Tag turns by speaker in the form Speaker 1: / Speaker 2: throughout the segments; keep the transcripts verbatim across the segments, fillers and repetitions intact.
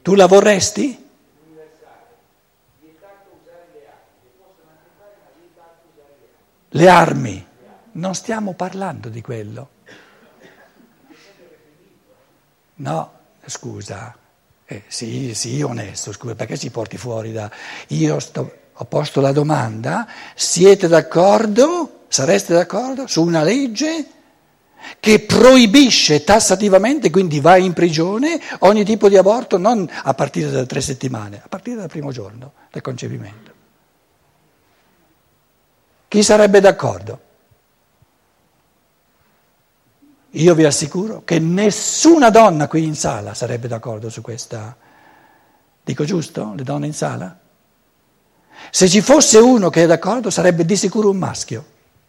Speaker 1: Tu la vorresti? Le armi. Non stiamo parlando di quello. No, scusa. Eh, sì, sì, onesto, scusa, perché ci porti fuori da... Io sto... ho posto la domanda, siete d'accordo, sareste d'accordo su una legge che proibisce tassativamente, quindi va in prigione, ogni tipo di aborto, non a partire da tre settimane, a partire dal primo giorno del concepimento? Chi sarebbe d'accordo? Io vi assicuro che nessuna donna qui in sala sarebbe d'accordo su questa. Dico giusto? Le donne in sala? Se ci fosse uno che è d'accordo sarebbe di sicuro un maschio.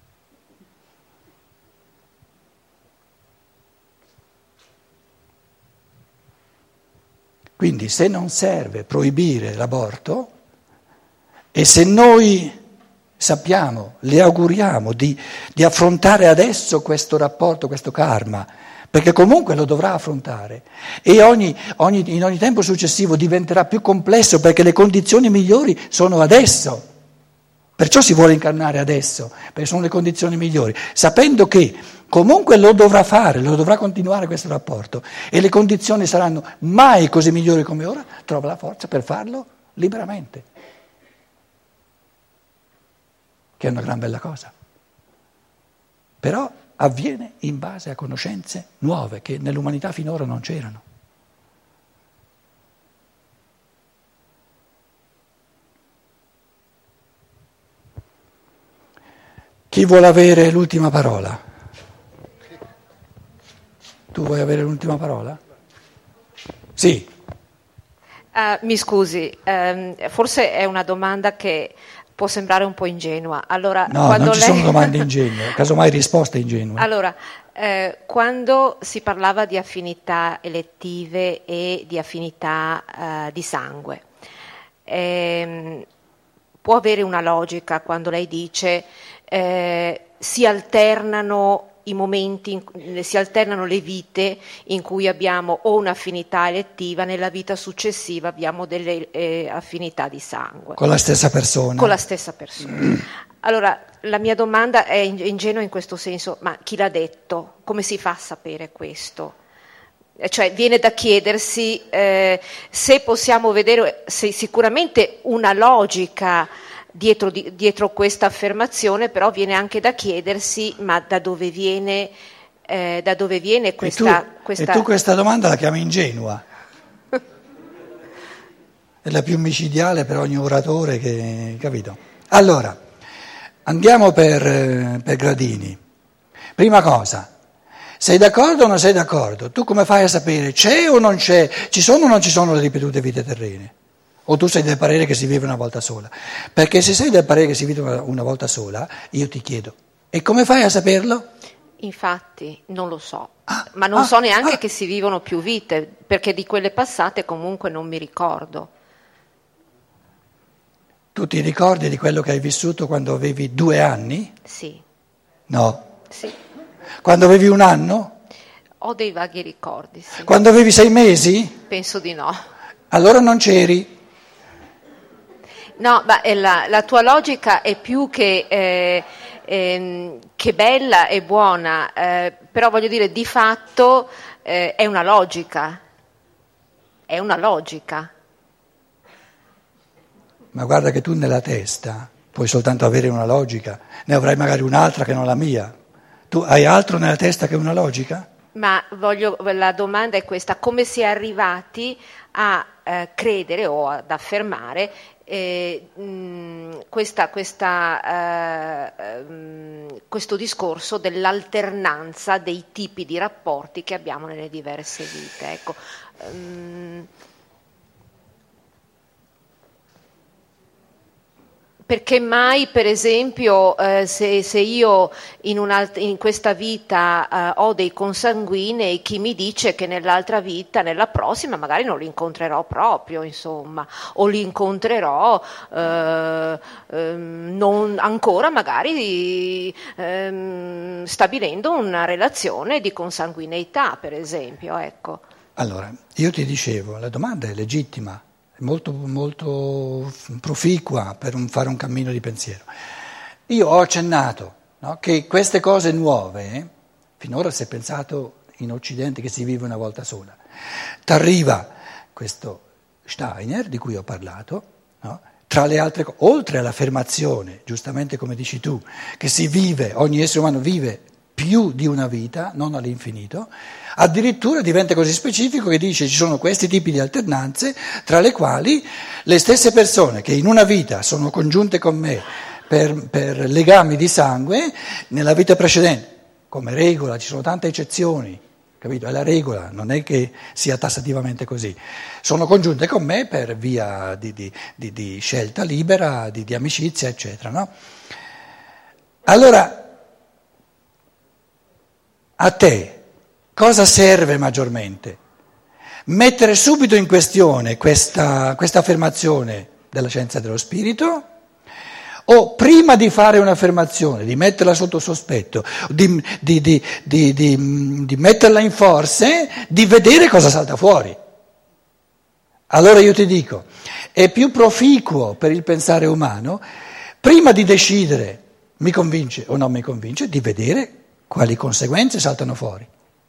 Speaker 1: Quindi se non serve proibire l'aborto e se noi sappiamo, le auguriamo di, di affrontare adesso questo rapporto, questo karma, perché comunque lo dovrà affrontare e ogni, ogni, in ogni tempo successivo diventerà più complesso perché le condizioni migliori sono adesso, perciò si vuole incarnare adesso, perché sono le condizioni migliori, sapendo che comunque lo dovrà fare, lo dovrà continuare questo rapporto e le condizioni saranno mai così migliori come ora, trova la forza per farlo liberamente, che è una gran bella cosa. Però avviene in base a conoscenze nuove che nell'umanità finora non c'erano. Chi vuole avere l'ultima parola? Tu vuoi avere l'ultima parola? Sì.
Speaker 2: Uh, mi scusi, um, forse è una domanda che può sembrare un po' ingenua. Allora,
Speaker 1: no,
Speaker 2: quando
Speaker 1: non ci
Speaker 2: lei...
Speaker 1: sono domande ingenue, casomai risposte ingenue.
Speaker 2: Allora, eh, quando si parlava di affinità elettive e di affinità eh, di sangue, ehm, può avere una logica quando lei dice eh, si alternano i momenti, in, si alternano le vite in cui abbiamo o un'affinità elettiva, nella vita successiva abbiamo delle eh, affinità di sangue.
Speaker 1: Con la stessa persona?
Speaker 2: Con la stessa persona. Allora, la mia domanda è ingenua in questo senso, ma chi l'ha detto? Come si fa a sapere questo? Cioè, viene da chiedersi eh, se possiamo vedere se sicuramente una logica dietro, di, dietro questa affermazione, però viene anche da chiedersi ma da dove viene, eh, da dove viene questa,
Speaker 1: e tu,
Speaker 2: questa...
Speaker 1: E tu questa domanda la chiami ingenua? È la più micidiale per ogni oratore che... capito? Allora, andiamo per, per gradini. Prima cosa, sei d'accordo o non sei d'accordo? Tu come fai a sapere c'è o non c'è, ci sono o non ci sono le ripetute vite terrene? O tu sei del parere che si vive una volta sola? Perché se sei del parere che si vive una, una volta sola, io ti chiedo, e come fai a saperlo?
Speaker 2: Infatti, non lo so,
Speaker 1: ah,
Speaker 2: ma non
Speaker 1: ah,
Speaker 2: so neanche
Speaker 1: ah.
Speaker 2: che si vivono più vite, perché di quelle passate comunque non mi ricordo.
Speaker 1: Tu ti ricordi di quello che hai vissuto quando avevi due anni?
Speaker 2: Sì.
Speaker 1: No.
Speaker 2: Sì.
Speaker 1: Quando avevi un anno?
Speaker 2: Ho dei vaghi ricordi, sì.
Speaker 1: Quando avevi sei mesi?
Speaker 2: Penso di no.
Speaker 1: Allora non c'eri.
Speaker 2: No, ma la, la tua logica è più che, eh, eh, che bella e buona, eh, però voglio dire, di fatto eh, è una logica. È una logica.
Speaker 1: Ma guarda che tu nella testa puoi soltanto avere una logica, ne avrai magari un'altra che non la mia. Tu hai altro nella testa che una logica?
Speaker 2: Ma voglio, la domanda è questa: come si è arrivati a eh, credere o ad affermare eh, mh, questa, questa, eh, mh, questo discorso dell'alternanza dei tipi di rapporti che abbiamo nelle diverse vite? Ecco. Um, Perché mai, per esempio, eh, se, se io in, in questa vita eh, ho dei consanguinei, chi mi dice che nell'altra vita, nella prossima, magari non li incontrerò proprio, insomma, o li incontrerò eh, eh, non ancora magari eh, stabilendo una relazione di consanguineità, per esempio, ecco.
Speaker 1: Allora, io ti dicevo, la domanda è legittima, è molto, molto proficua per un- fare un cammino di pensiero. Io ho accennato, no, che queste cose nuove, eh, finora si è pensato in Occidente che si vive una volta sola, t'arriva questo Steiner di cui ho parlato, no, tra le altre cose, oltre all'affermazione, giustamente come dici tu, che si vive, ogni essere umano vive più di una vita, non all'infinito, addirittura diventa così specifico che dice ci sono questi tipi di alternanze tra le quali le stesse persone che in una vita sono congiunte con me per, per legami di sangue, nella vita precedente, come regola, ci sono tante eccezioni, capito? È la regola, non è che sia tassativamente così, sono congiunte con me per via di, di, di, di scelta libera, di, di amicizia, eccetera, no? Allora, a te cosa serve maggiormente? Mettere subito in questione questa, questa affermazione della scienza dello spirito o prima di fare un'affermazione, di metterla sotto sospetto, di, di, di, di, di, di metterla in forse, di vedere cosa salta fuori? Allora io ti dico, è più proficuo per il pensare umano, prima di decidere mi convince o non mi convince, di vedere quali conseguenze saltano fuori.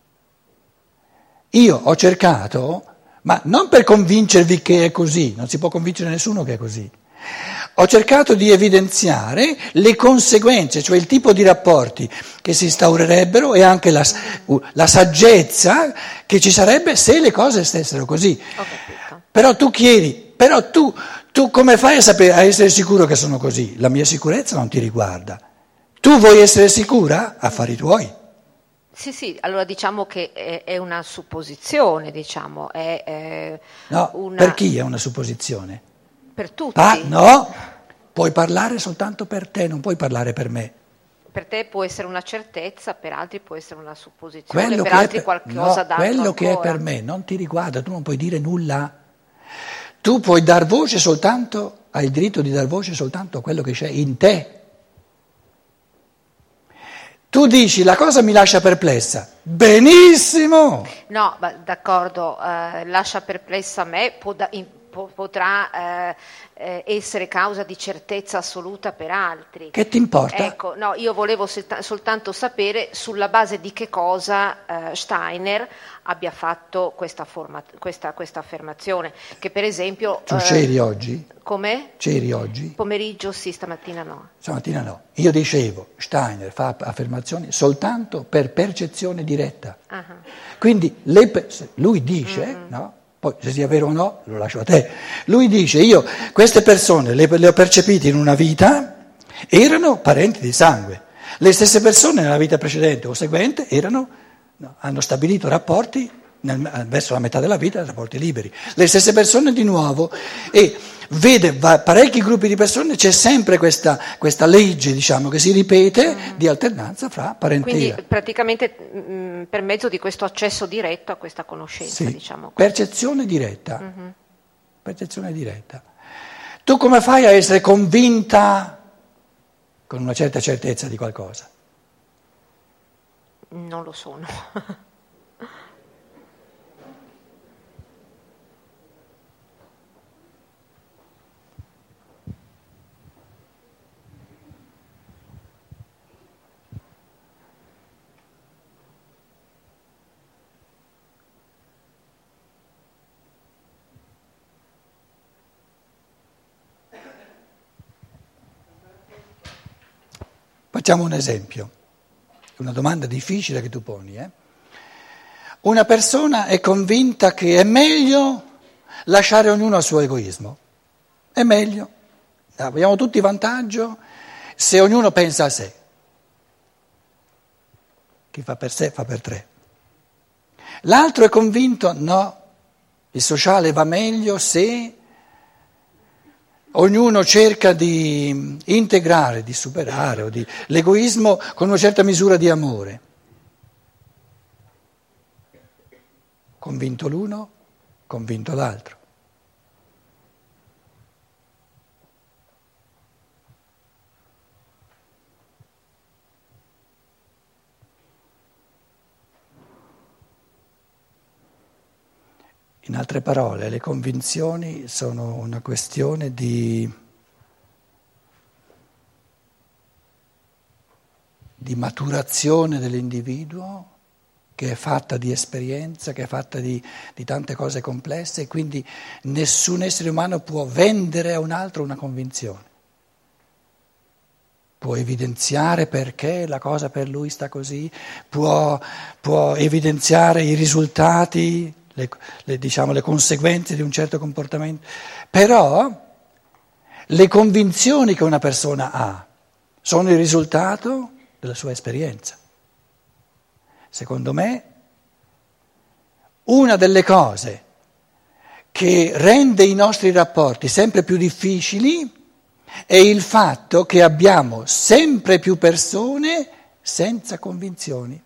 Speaker 1: Io ho cercato, ma non per convincervi che è così, non si può convincere nessuno che è così, ho cercato di evidenziare le conseguenze, cioè il tipo di rapporti che si instaurerebbero e anche la, la saggezza che ci sarebbe se le cose stessero così.
Speaker 2: Ho capito.
Speaker 1: Però tu chiedi, però tu, tu come fai a sapere, a essere sicuro che sono così? La mia sicurezza non ti riguarda. Tu vuoi essere sicura? Affari tuoi.
Speaker 2: Sì, sì, allora diciamo che è, è una supposizione, diciamo, è, è
Speaker 1: No,
Speaker 2: una...
Speaker 1: per chi è una supposizione?
Speaker 2: Per tutti.
Speaker 1: Ah, no, puoi parlare soltanto per te, non puoi parlare per me.
Speaker 2: Per te può essere una certezza, per altri può essere una supposizione,
Speaker 1: Quello
Speaker 2: per
Speaker 1: che è
Speaker 2: altri
Speaker 1: per,
Speaker 2: qualcosa
Speaker 1: no,
Speaker 2: d'altro
Speaker 1: quello che è
Speaker 2: ancora.
Speaker 1: per me non ti riguarda, tu non puoi dire nulla. Tu puoi dar voce soltanto, hai il diritto di dar voce soltanto a quello che c'è in te. Tu dici la cosa mi lascia perplessa, benissimo!
Speaker 2: No, ma d'accordo, eh, lascia perplessa me, può da- in- po- potrà eh, eh, essere causa di certezza assoluta per altri.
Speaker 1: Che ti importa?
Speaker 2: Ecco, no, io volevo solta- soltanto sapere sulla base di che cosa eh, Steiner abbia fatto questa, forma- questa, questa affermazione, che per esempio...
Speaker 1: Tu
Speaker 2: eh,
Speaker 1: c'eri oggi?
Speaker 2: Come?
Speaker 1: C'eri oggi?
Speaker 2: Pomeriggio sì, stamattina no.
Speaker 1: Stamattina no. Io dicevo, Steiner fa affermazioni soltanto per percezione diretta.
Speaker 2: Ah,
Speaker 1: Quindi le pe- se lui dice,
Speaker 2: Mm-mm.
Speaker 1: no? Poi se sia vero o no lo lascio a te, lui dice io queste persone le, le ho percepite in una vita, erano parenti di sangue, le stesse persone nella vita precedente o seguente erano, no, hanno stabilito rapporti nel, verso la metà della vita, rapporti liberi, le stesse persone di nuovo e vede va, parecchi gruppi di persone, c'è sempre questa, questa legge diciamo che si ripete mm. di alternanza fra parentela.
Speaker 2: Quindi praticamente mh, per mezzo di questo accesso diretto a questa conoscenza,
Speaker 1: Sì,
Speaker 2: diciamo così.
Speaker 1: percezione diretta,
Speaker 2: Mm-hmm.
Speaker 1: percezione diretta. Tu come fai a essere convinta con una certa certezza di qualcosa?
Speaker 2: Non lo sono.
Speaker 1: Facciamo un esempio, una domanda difficile che tu poni. Eh? Una persona è convinta che è meglio lasciare ognuno al suo egoismo, è meglio, abbiamo tutti vantaggio se ognuno pensa a sé. Chi fa per sé fa per tre. L'altro è convinto, no, il sociale va meglio se ognuno cerca di integrare, di superare o di, l'egoismo con una certa misura di amore. Convinto l'uno, convinto l'altro. In altre parole, le convinzioni sono una questione di, di maturazione dell'individuo, che è fatta di esperienza, che è fatta di, di tante cose complesse, e quindi nessun essere umano può vendere a un altro una convinzione. Può evidenziare perché la cosa per lui sta così, può, può evidenziare i risultati, le, le, diciamo, le conseguenze di un certo comportamento, però le convinzioni che una persona ha sono il risultato della sua esperienza. Secondo me, una delle cose che rende i nostri rapporti sempre più difficili è il fatto che abbiamo sempre più persone senza convinzioni.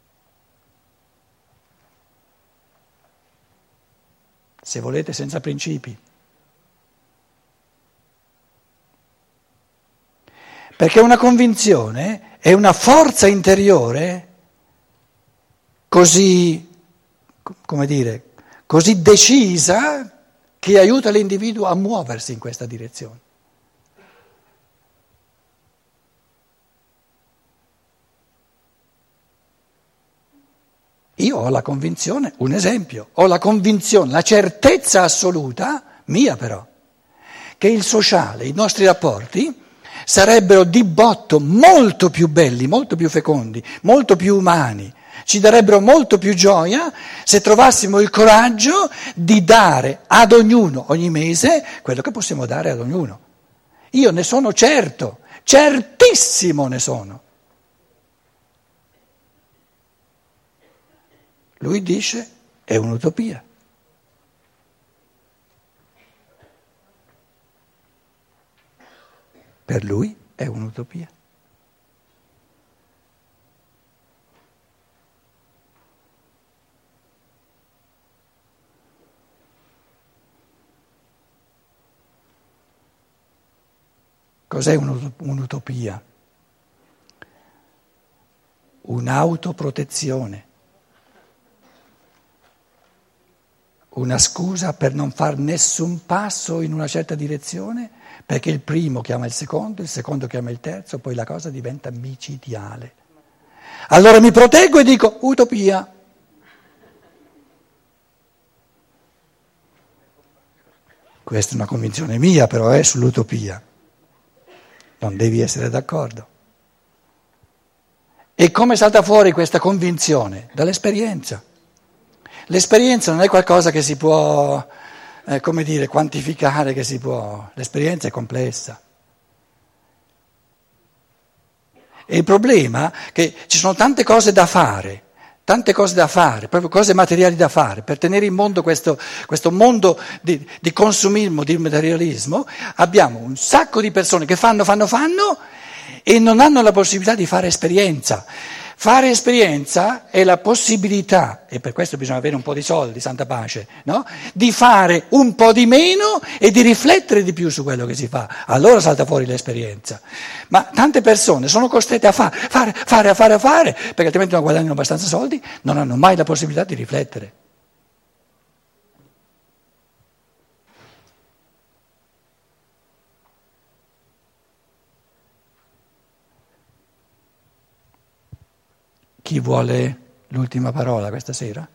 Speaker 1: Se volete, senza principi. Perché una convinzione è una forza interiore così, come dire, così decisa che aiuta l'individuo a muoversi in questa direzione. Io ho la convinzione, un esempio, ho la convinzione, la certezza assoluta, mia però, che il sociale, i nostri rapporti sarebbero di botto molto più belli, molto più fecondi, molto più umani, ci darebbero molto più gioia se trovassimo il coraggio di dare ad ognuno ogni mese quello che possiamo dare ad ognuno. Io ne sono certo, certissimo ne sono. Lui dice è un'utopia. Per lui è un'utopia. Cos'è un'utopia? Un'autoprotezione. Una scusa per non far nessun passo in una certa direzione, perché il primo chiama il secondo, il secondo chiama il terzo, poi la cosa diventa micidiale. Allora mi proteggo e dico utopia. Questa è una convinzione mia, però è sull'utopia. Non devi essere d'accordo. E come salta fuori questa convinzione? Dall'esperienza. L'esperienza non è qualcosa che si può, eh, come dire, quantificare, che si può. L'esperienza è complessa. E il problema è che ci sono tante cose da fare, tante cose da fare, proprio cose materiali da fare, per tenere in mondo questo, questo mondo di, di consumismo, di materialismo. Abbiamo un sacco di persone che fanno, fanno, fanno e non hanno la possibilità di fare esperienza. Fare esperienza è la possibilità, e per questo bisogna avere un po' di soldi, santa pace, no? Di fare un po' di meno e di riflettere di più su quello che si fa. Allora salta fuori l'esperienza. Ma tante persone sono costrette a fare, fare, fare, a fare, a fare, perché altrimenti non guadagnano abbastanza soldi, non hanno mai la possibilità di riflettere. Chi vuole l'ultima parola questa sera?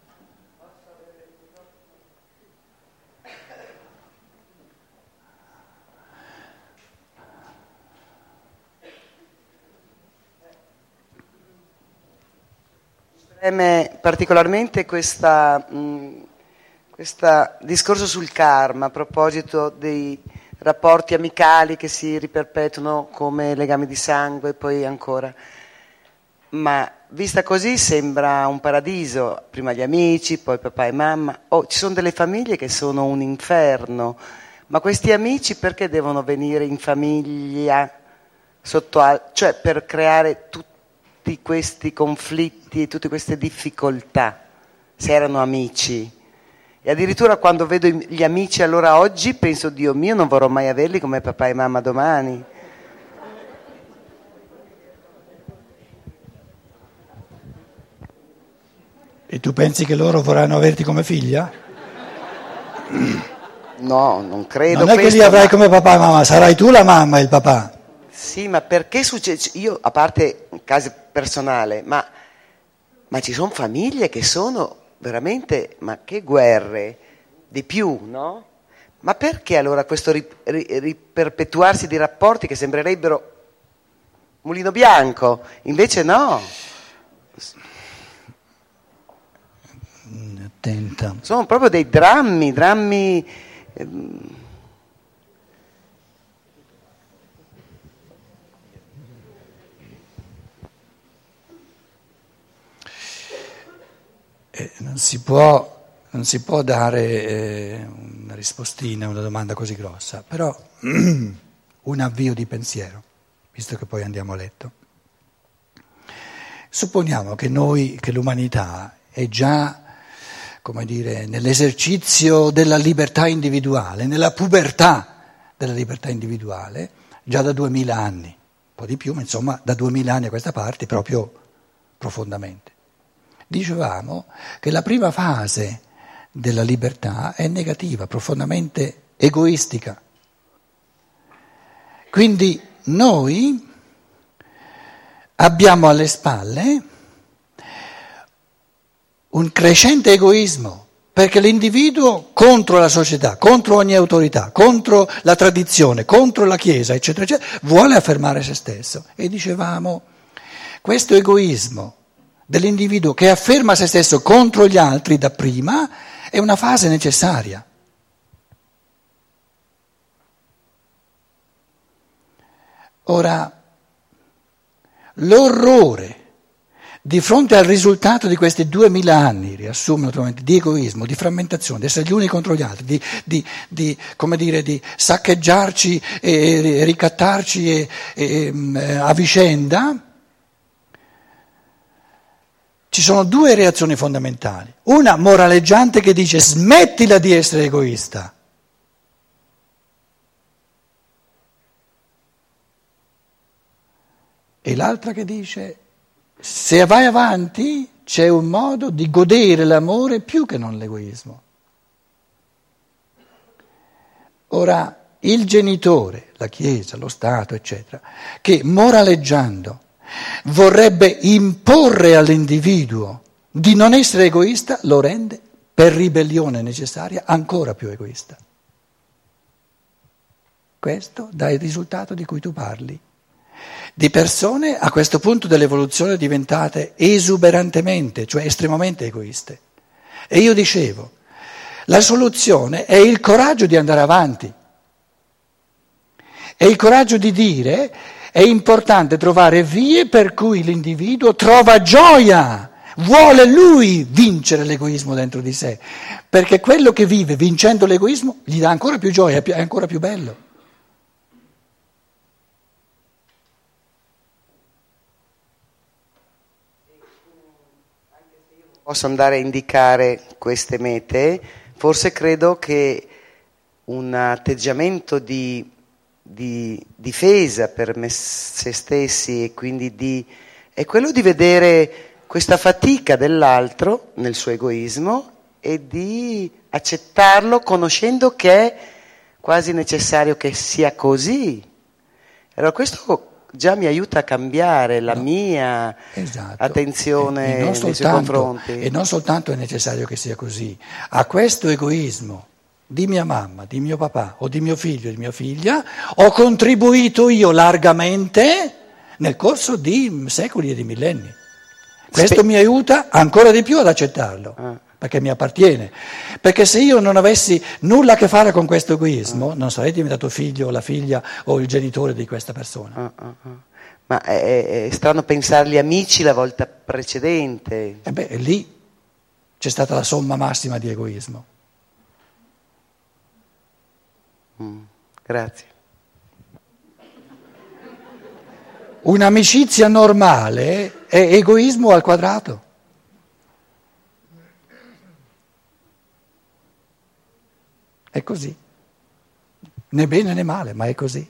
Speaker 3: Preme particolarmente questa, mh, questo discorso sul karma a proposito dei rapporti amicali che si riperpetuano come legami di sangue e poi ancora. Ma vista così sembra un paradiso, prima gli amici, poi papà e mamma. Oh, ci sono delle famiglie che sono un inferno, ma questi amici perché devono venire in famiglia, sotto al- cioè per creare tutti questi conflitti e tutte queste difficoltà, se erano amici? E addirittura quando vedo gli amici allora oggi penso, Dio mio, non vorrò mai averli come papà e mamma domani.
Speaker 1: E tu pensi che loro vorranno averti come figlia?
Speaker 3: No, non credo.
Speaker 1: Non è che
Speaker 3: questo,
Speaker 1: li avrai
Speaker 3: ma...
Speaker 1: come papà e mamma, sarai tu la mamma e il papà.
Speaker 3: Sì, ma perché succede? Io, a parte un caso personale, ma, ma ci sono famiglie che sono veramente, ma che guerre, di più, no? Ma perché allora questo ri, ri, riperpetuarsi di rapporti che sembrerebbero mulino bianco? Invece no.
Speaker 1: Attenta.
Speaker 3: Sono proprio dei drammi, drammi... Ehm,
Speaker 1: Eh, non si può, non si può dare eh, una rispostina a una domanda così grossa, però un avvio di pensiero, visto che poi andiamo a letto. Supponiamo che noi, che l'umanità è già, come dire, nell'esercizio della libertà individuale, nella pubertà della libertà individuale, già da duemila anni, un po' di più, ma insomma da duemila anni a questa parte proprio profondamente. Dicevamo che la prima fase della libertà è negativa, profondamente egoistica. Quindi noi abbiamo alle spalle un crescente egoismo, perché l'individuo contro la società, contro ogni autorità, contro la tradizione, contro la Chiesa, eccetera, eccetera, vuole affermare se stesso. E dicevamo, questo egoismo dell'individuo che afferma se stesso contro gli altri dapprima è una fase necessaria. Ora, l'orrore di fronte al risultato di questi duemila anni, riassumo naturalmente, di egoismo, di frammentazione, di essere gli uni contro gli altri, di, di, di, come dire, di saccheggiarci e ricattarci e, e, a vicenda, ci sono due reazioni fondamentali. Una moraleggiante che dice smettila di essere egoista. E l'altra che dice se vai avanti c'è un modo di godere l'amore più che non l'egoismo. Ora, il genitore, la Chiesa, lo Stato, eccetera, che moraleggiando vorrebbe imporre all'individuo di non essere egoista, lo rende, per ribellione necessaria, ancora più egoista. Questo dà il risultato di cui tu parli. Di persone a questo punto dell'evoluzione diventate esuberantemente, cioè estremamente egoiste. E io dicevo, la soluzione è il coraggio di andare avanti. È il coraggio di dire è importante trovare vie per cui l'individuo trova gioia, vuole lui vincere l'egoismo dentro di sé, perché quello che vive vincendo l'egoismo gli dà ancora più gioia, è ancora più bello.
Speaker 3: Posso andare a indicare queste mete, forse credo che un atteggiamento di, di difesa per me se stessi e quindi di, è quello di vedere questa fatica dell'altro nel suo egoismo e di accettarlo conoscendo che è quasi necessario che sia così. Allora questo già mi aiuta a cambiare la no, mia esatto. attenzione e, e nei soltanto, suoi confronti.
Speaker 1: E non soltanto è necessario che sia così, a questo egoismo di mia mamma, di mio papà o di mio figlio e di mia figlia ho contribuito io largamente nel corso di secoli e di millenni. Questo Spe- mi aiuta ancora di più ad accettarlo. Ah. Perché mi appartiene, perché se io non avessi nulla a che fare con questo egoismo uh. non sarei diventato figlio o la figlia o il genitore di questa persona.
Speaker 3: Uh, uh, uh. Ma è, è strano pensarli amici la volta precedente.
Speaker 1: E beh, lì c'è stata la somma massima di egoismo.
Speaker 3: Mm, grazie.
Speaker 1: Un'amicizia normale è egoismo al quadrato. È così, né bene né male, ma è così.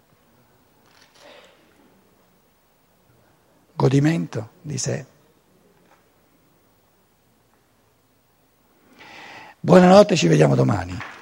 Speaker 1: Godimento di sé. Buonanotte, ci vediamo domani.